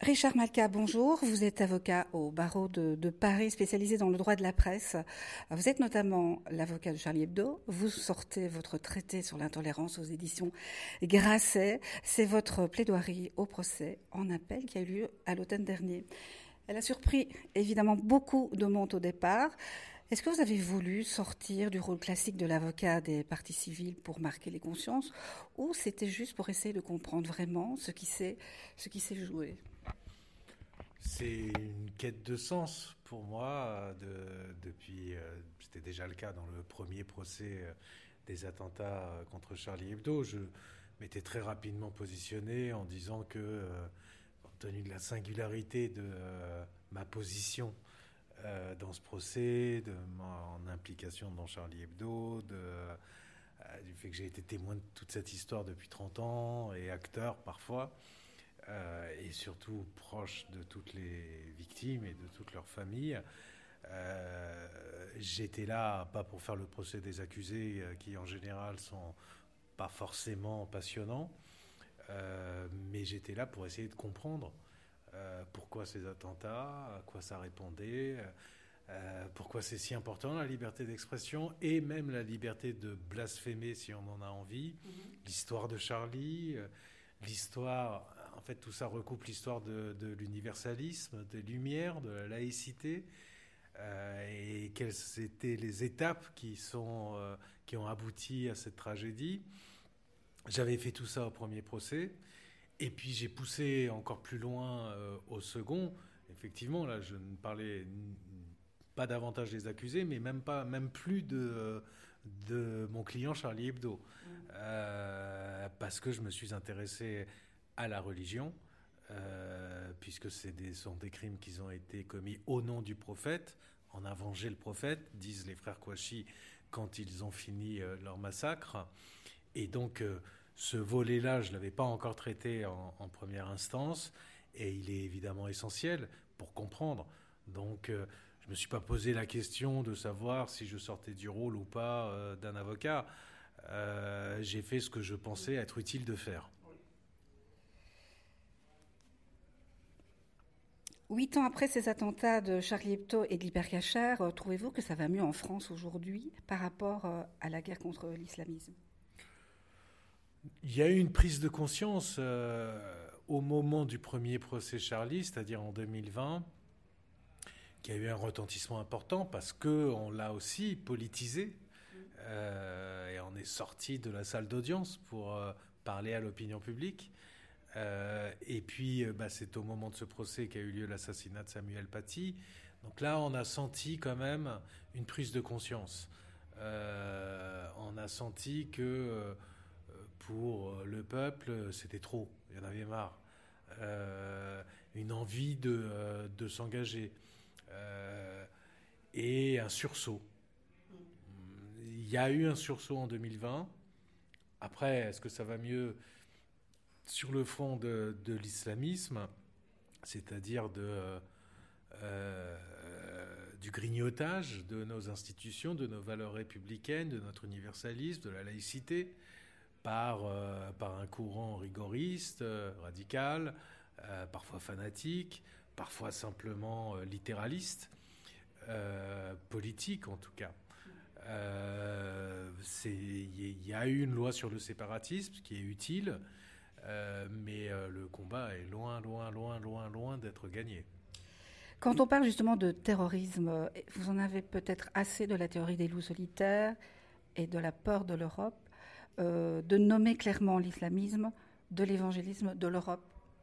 Richard Malka, bonjour. Vous êtes avocat au barreau de Paris, spécialisé dans le droit de la presse. Vous êtes notamment l'avocat de Charlie Hebdo. Vous sortez votre traité sur l'intolérance aux éditions Grasset. C'est votre plaidoirie au procès en appel qui a eu lieu à l'automne dernier. Elle a surpris évidemment beaucoup de monde au départ. Est-ce que vous avez voulu sortir du rôle classique de l'avocat des parties civiles pour marquer les consciences, ou c'était juste pour essayer de comprendre vraiment ce qui s'est joué ? C'est une quête de sens pour moi depuis. C'était déjà le cas dans le premier procès des attentats contre Charlie Hebdo. Je m'étais très rapidement positionné en disant que, compte tenu de la singularité de ma position dans ce procès, de mon implication dans Charlie Hebdo, du fait que j'ai été témoin de toute cette histoire depuis 30 ans et acteur parfois, et surtout proche de toutes les victimes et de toutes leurs familles. J'étais là pas pour faire le procès des accusés qui en général sont pas forcément passionnants, mais j'étais là pour essayer de comprendre pourquoi ces attentats, à quoi ça répondait, pourquoi c'est si important la liberté d'expression et même la liberté de blasphémer si on en a envie, l'histoire de Charlie, l'histoire, en fait tout ça recoupe l'histoire de l'universalisme, des Lumières, de la laïcité, et quelles étaient les étapes qui ont abouti à cette tragédie. J'avais fait tout ça au premier procès. Et puis j'ai poussé encore plus loin au second. Effectivement, là, je ne parlais pas davantage des accusés, mais même plus de mon client Charlie Hebdo, parce que je me suis intéressé à la religion, puisque sont des crimes qui ont été commis au nom du prophète. On a vengé le prophète, disent les frères Kouachi quand ils ont fini leur massacre. Et donc ce volet-là, je ne l'avais pas encore traité en première instance, et il est évidemment essentiel pour comprendre. Donc, je ne me suis pas posé la question de savoir si je sortais du rôle ou pas d'un avocat. J'ai fait ce que je pensais être utile de faire. 8 ans après ces attentats de Charlie Hebdo et de l'Hyper Cacher, trouvez-vous que ça va mieux en France aujourd'hui par rapport à la guerre contre l'islamisme ? Il y a eu une prise de conscience au moment du premier procès Charlie, c'est-à-dire en 2020, qui a eu un retentissement important parce qu'on l'a aussi politisé, et on est sorti de la salle d'audience pour parler à l'opinion publique. Et puis c'est au moment de ce procès qu'a eu lieu l'assassinat de Samuel Paty. Donc là, on a senti quand même une prise de conscience. On a senti que pour le peuple, c'était trop. Il y en avait marre. Une envie de s'engager. Et un sursaut. Il y a eu un sursaut en 2020. Après, est-ce que ça va mieux sur le front de l'islamisme, c'est-à-dire du grignotage de nos institutions, de nos valeurs républicaines, de notre universalisme, de la laïcité, par un courant rigoriste, radical, parfois fanatique, parfois simplement littéraliste, politique en tout cas. Il y a eu une loi sur le séparatisme qui est utile, mais le combat est loin d'être gagné. Quand on parle justement de terrorisme, vous en avez peut-être assez de la théorie des loups solitaires et de la peur de l'Europe, de nommer clairement l'islamisme, de l'évangélisme de l'Europe.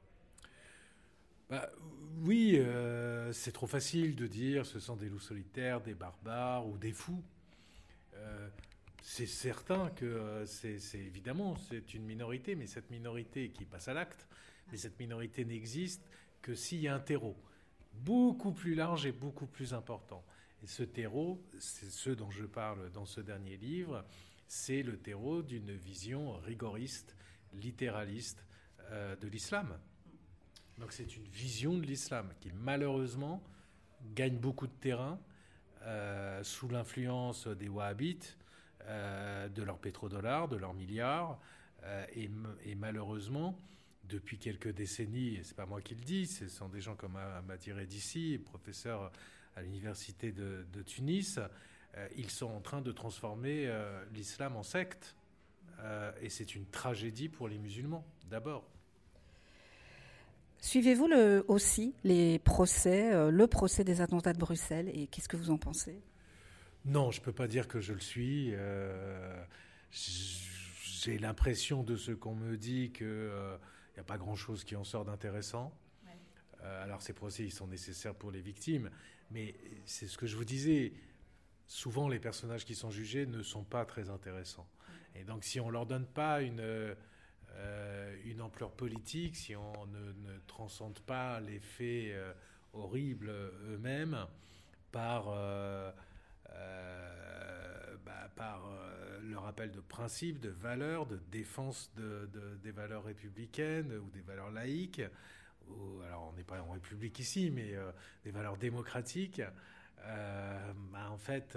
Oui, c'est trop facile de dire ce sont des loups solitaires, des barbares ou des fous. C'est certain que c'est évidemment c'est une minorité, mais cette minorité qui passe à l'acte, mais cette minorité n'existe que s'il y a un terreau beaucoup plus large et beaucoup plus important. Et ce terreau, c'est ce dont je parle dans ce dernier livre, c'est le terreau d'une vision rigoriste, littéraliste de l'islam. Donc c'est une vision de l'islam qui malheureusement gagne beaucoup de terrain sous l'influence des wahhabites, de leurs pétrodollars, de leurs milliards, et malheureusement depuis quelques décennies, et c'est pas moi qui le dis, ce sont des gens comme Ahmadi Redissi, professeur à l'université de Tunis, ils sont en train de transformer l'islam en secte. Et c'est une tragédie pour les musulmans, d'abord. Suivez-vous aussi les procès, le procès des attentats de Bruxelles, et qu'est-ce que vous en pensez? Non, je ne peux pas dire que je le suis. J'ai l'impression de ce qu'on me dit qu'il n'y a pas grand-chose qui en sort d'intéressant. Ouais. Alors ces procès, ils sont nécessaires pour les victimes, mais c'est ce que je vous disais. Souvent, les personnages qui sont jugés ne sont pas très intéressants. Et donc, si on ne leur donne pas une ampleur politique, si on ne transcende pas les faits horribles eux-mêmes par le rappel de principes, de valeurs, de défense des valeurs républicaines ou des valeurs laïques, alors on n'est pas en République ici, mais des valeurs démocratiques, en fait,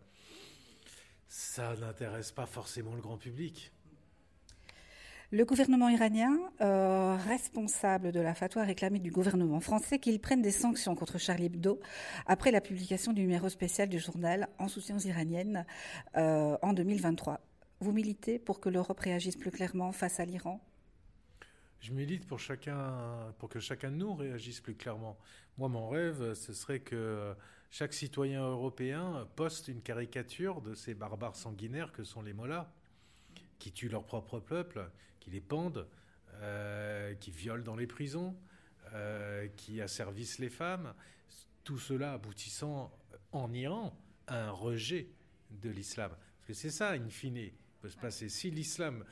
ça n'intéresse pas forcément le grand public. Le gouvernement iranien, responsable de la fatwa, a réclamé du gouvernement français qu'il prenne des sanctions contre Charlie Hebdo après la publication du numéro spécial du journal en soutien aux Iraniennes en 2023. Vous militez pour que l'Europe réagisse plus clairement face à l'Iran ? Je milite pour que chacun de nous réagisse plus clairement. Moi, mon rêve, ce serait que chaque citoyen européen poste une caricature de ces barbares sanguinaires que sont les mollahs, qui tuent leur propre peuple, qui les pendent, qui violent dans les prisons, qui asservissent les femmes. Tout cela aboutissant en Iran à un rejet de l'islam. Parce que c'est ça, in fine, peut se passer. Si l'islam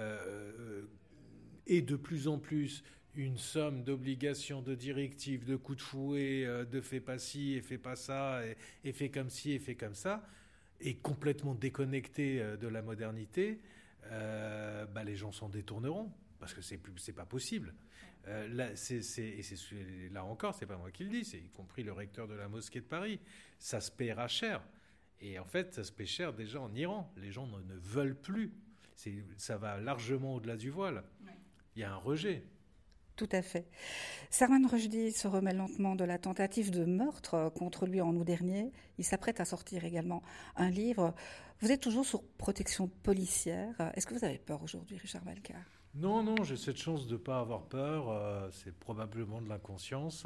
est de plus en plus une somme d'obligations, de directives, de coups de fouet, de fais pas ci et fais pas ça, et fais comme ci et fais comme ça, et complètement déconnecté de la modernité, les gens s'en détourneront, parce que c'est pas possible. Là encore, c'est pas moi qui le dis, c'est y compris le recteur de la mosquée de Paris. Ça se paiera cher. Et en fait, ça se paie cher déjà en Iran. Les gens ne veulent plus. Ça va largement au-delà du voile. Ouais. Il y a un rejet. Tout à fait. Salman Rushdie se remet lentement de la tentative de meurtre contre lui en août dernier. Il s'apprête à sortir également un livre. Vous êtes toujours sous protection policière. Est-ce que vous avez peur aujourd'hui, Richard Malka ? Non, j'ai cette chance de ne pas avoir peur. C'est probablement de l'inconscience.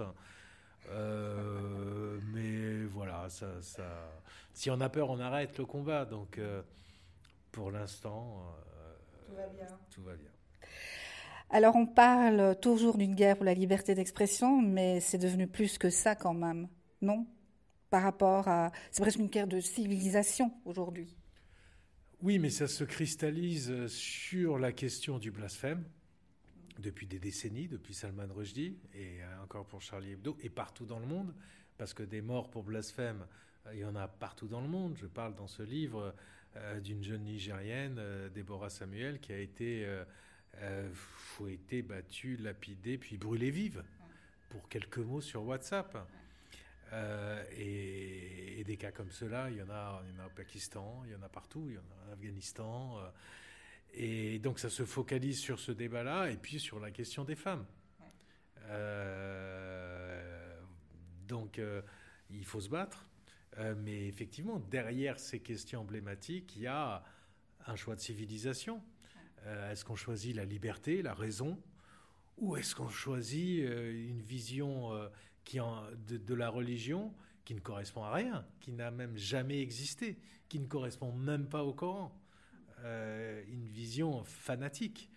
Mais voilà, si on a peur, on arrête le combat. Donc, pour l'instant, tout va bien. Alors, on parle toujours d'une guerre pour la liberté d'expression, mais c'est devenu plus que ça quand même, non ? Par rapport à... C'est presque une guerre de civilisation aujourd'hui. Oui, mais ça se cristallise sur la question du blasphème depuis des décennies, depuis Salman Rushdie, et encore pour Charlie Hebdo, et partout dans le monde, parce que des morts pour blasphème, il y en a partout dans le monde. Je parle dans ce livre d'une jeune Nigérienne, Deborah Samuel, qui a été... fouettée, battue, lapidée, puis brûlée vive pour quelques mots sur WhatsApp. Et des cas comme cela, il y en a au Pakistan, il y en a partout, il y en a en Afghanistan. Et donc ça se focalise sur ce débat-là et puis sur la question des femmes. Donc il faut se battre. Mais effectivement, derrière ces questions emblématiques, il y a un choix de civilisation. Est-ce qu'on choisit la liberté, la raison, ou est-ce qu'on choisit une vision de la religion qui ne correspond à rien, qui n'a même jamais existé, qui ne correspond même pas au Coran, une vision fanatique.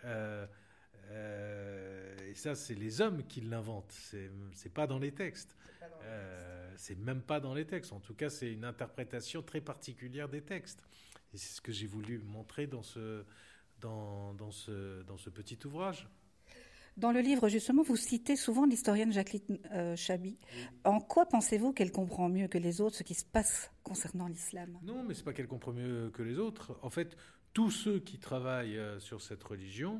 Et ça, c'est les hommes qui l'inventent, c'est pas dans les textes. C'est même pas dans les textes. En tout cas, c'est une interprétation très particulière des textes. Et c'est ce que j'ai voulu montrer dans ce petit ouvrage. Dans le livre, justement, vous citez souvent l'historienne Jacqueline Chaby. Oui. En quoi pensez-vous qu'elle comprend mieux que les autres ce qui se passe concernant l'islam ? Non, mais ce n'est pas qu'elle comprend mieux que les autres. En fait, tous ceux qui travaillent sur cette religion,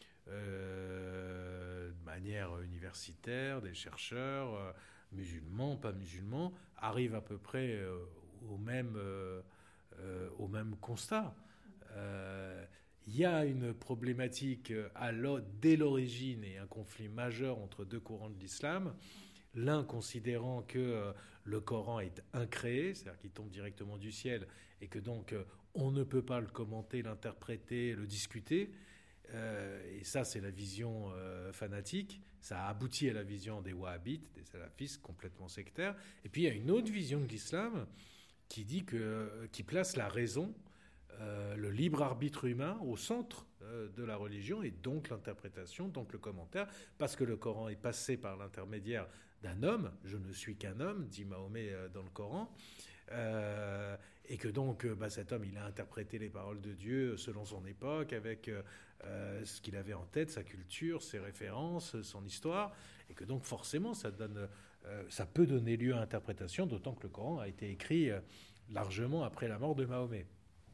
de manière universitaire, des chercheurs, musulmans, pas musulmans, arrivent à peu près au même constat. Il y a une problématique dès l'origine et un conflit majeur entre deux courants de l'islam. L'un considérant que le Coran est incréé, c'est-à-dire qu'il tombe directement du ciel, et que donc on ne peut pas le commenter, l'interpréter, le discuter. Et ça, c'est la vision fanatique. Ça a abouti à la vision des wahhabites, des salafistes complètement sectaires. Et puis il y a une autre vision de l'islam qui place la raison, le libre arbitre humain au centre de la religion, et donc l'interprétation, donc le commentaire, parce que le Coran est passé par l'intermédiaire d'un homme. Je ne suis qu'un homme, dit Mahomet dans le Coran. Et que donc cet homme, il a interprété les paroles de Dieu selon son époque, avec ce qu'il avait en tête, sa culture, ses références, son histoire, et que donc forcément ça peut donner lieu à interprétation, d'autant que le Coran a été écrit largement après la mort de Mahomet.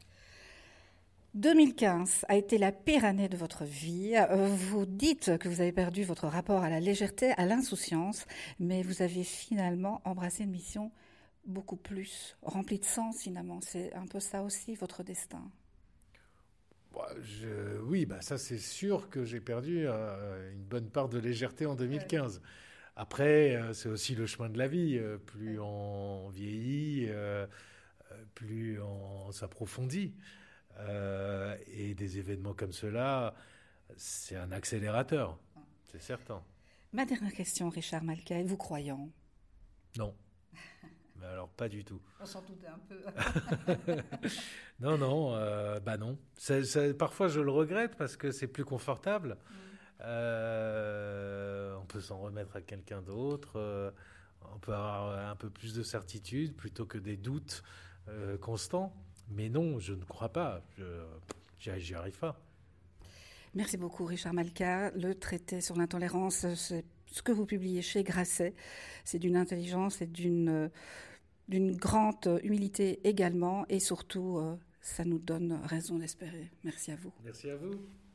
2015 a été la pire année de votre vie. Vous dites que vous avez perdu votre rapport à la légèreté, à l'insouciance, mais vous avez finalement embrassé une mission beaucoup plus rempli de sens, finalement. C'est un peu ça aussi, votre destin. Oui, ça c'est sûr que j'ai perdu une bonne part de légèreté en 2015. Ouais. Après, c'est aussi le chemin de la vie. Plus on vieillit, plus on s'approfondit. Et des événements comme cela, c'est un accélérateur, c'est certain. Ma dernière question, Richard Malka, êtes-vous croyant ? Non. Mais alors, pas du tout. On s'en doutait un peu. Non. Parfois, je le regrette parce que c'est plus confortable. On peut s'en remettre à quelqu'un d'autre. On peut avoir un peu plus de certitude plutôt que des doutes constants. Mais non, je ne crois pas. J'y arrive pas. Merci beaucoup, Richard Malka. Le traité sur l'intolérance, c'est ce que vous publiez chez Grasset. C'est d'une intelligence et d'une grande humilité également. Et surtout, ça nous donne raison d'espérer. Merci à vous. Merci à vous.